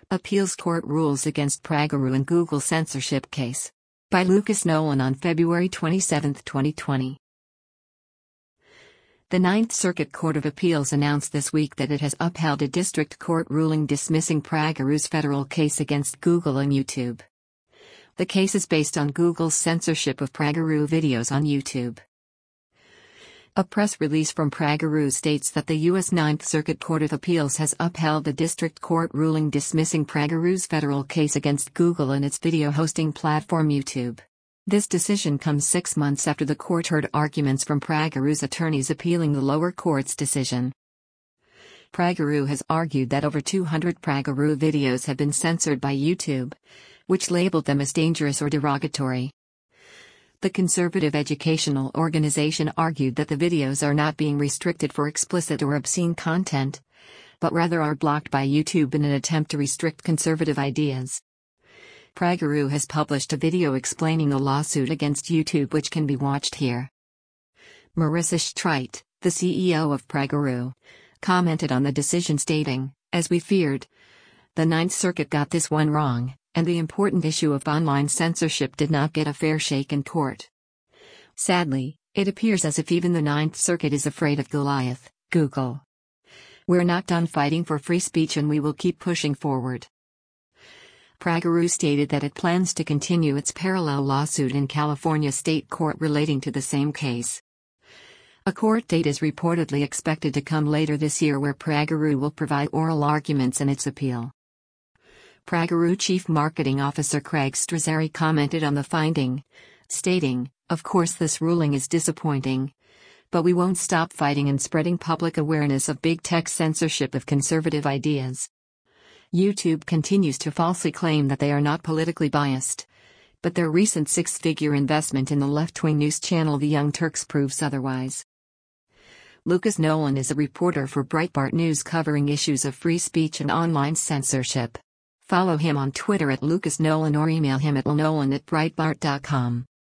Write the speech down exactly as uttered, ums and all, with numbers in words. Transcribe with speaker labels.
Speaker 1: Appeals Court rules against PragerU in Google censorship case. By Lucas Nolan on February twenty-seventh, twenty twenty. The Ninth Circuit Court of Appeals announced this week that it has upheld a district court ruling dismissing PragerU's federal case against Google and YouTube. The case is based on Google's censorship of PragerU videos on YouTube. A press release from PragerU states that the U S Ninth Circuit Court of Appeals has upheld the district court ruling dismissing PragerU's federal case against Google and its video hosting platform YouTube. This decision comes six months after the court heard arguments from PragerU's attorneys appealing the lower court's decision. PragerU has argued that over two hundred PragerU videos have been censored by YouTube, which labeled them as dangerous or derogatory. The conservative educational organization argued that the videos are not being restricted for explicit or obscene content, but rather are blocked by YouTube in an attempt to restrict conservative ideas. PragerU has published a video explaining the lawsuit against YouTube, which can be watched here. Marissa Streit, the C E O of PragerU, commented on the decision stating, "As we feared, the Ninth Circuit got this one wrong, and the important issue of online censorship did not get a fair shake in court. Sadly, it appears as if even the Ninth Circuit is afraid of Goliath, Google. We're not done fighting for free speech and we will keep pushing forward." PragerU stated that it plans to continue its parallel lawsuit in California state court relating to the same case. A court date is reportedly expected to come later this year where PragerU will provide oral arguments in its appeal. PragerU Chief Marketing Officer Craig Strazzeri commented on the finding, stating, "Of course this ruling is disappointing, but we won't stop fighting and spreading public awareness of big tech censorship of conservative ideas." YouTube continues to falsely claim that they are not politically biased, but their recent six-figure investment in the left-wing news channel The Young Turks proves otherwise. Lucas Nolan is a reporter for Breitbart News covering issues of free speech and online censorship. Follow him on Twitter at Lucas Nolan or email him at nolan at breitbart dot com.